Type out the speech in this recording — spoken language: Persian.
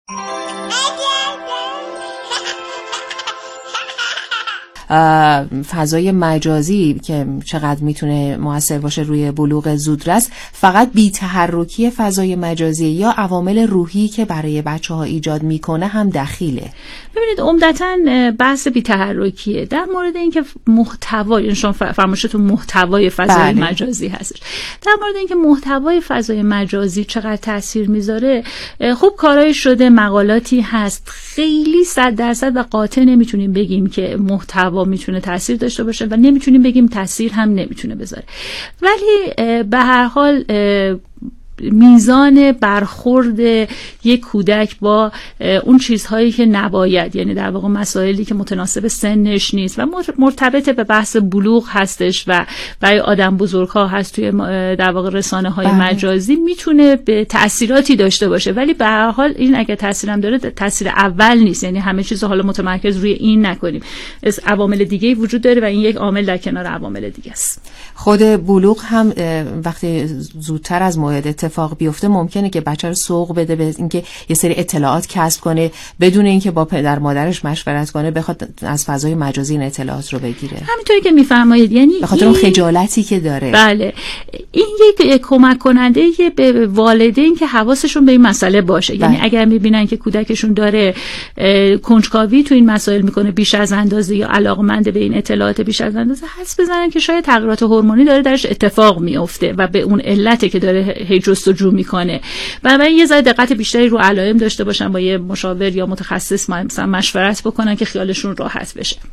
فضای مجازی که چقدر میتونه موثر باشه روی بلوغ زودرس، فقط بی‌تحرکی فضای مجازی یا عوامل روحی که برای بچه‌ها ایجاد میکنه هم دخیله؟ ببینید عمدتاً بحث بی‌تحرکیه. در مورد اینکه محتوا، یعنی شما فرمایشتون محتوای فضای مجازی هستش، در مورد اینکه محتوای فضای مجازی چقدر تاثیر میذاره، خب کارهای شده، مقالاتی هست، خیلی 100% و قاطع نمیتونیم بگیم که محتوا میتونه تاثیر داشته باشه و نمیتونیم بگیم تاثیر هم نمیتونه بذاره. ولی به هر حال میزان برخورد یک کودک با اون چیزهایی که نباید، یعنی در واقع مسائلی که متناسب سنش نیست و مرتبط به بحث بلوغ هستش و برای آدم بزرگ‌ها هست توی در واقع رسانه‌های مجازی، میتونه به تأثیراتی داشته باشه. ولی به هر حال این اگه تأثیر هم داره، تأثیر اول نیست، یعنی همه چیز حالا متمرکز روی این نکنیم. عوامل دیگه‌ای وجود داره و این یک عامل در کنار عوامل دیگه است. خود بلوغ هم وقتی زودتر از موعد اتفاق بیفته ممکنه که بچه رو سوق بده به اینکه یه سری اطلاعات کسب کنه بدون اینکه با پدر مادرش مشورت کنه، بخواد از فضای مجازی این اطلاعات رو بگیره. همینطوری که میفرمایید، یعنی به خاطر اون خجالتی که داره. بله، این یک کمک کننده به والدین که حواسشون به این مسئله باشه. یعنی اگر میبینن که کودکشون داره کنجکاوی تو این مسائل میکنه بیش از اندازه یا علاقمند به این اطلاعات بیش از اندازه، حدس بزنن که شاید تغییرات هورمونی داره درش اتفاق میفته و به اون علته که داره هی جستجو میکنه. و یه ذره دقت بیشتری رو علائم داشته باشن، با یه مشاور یا متخصص مثلا مشورت بکنن که خیالشون راحت بشه.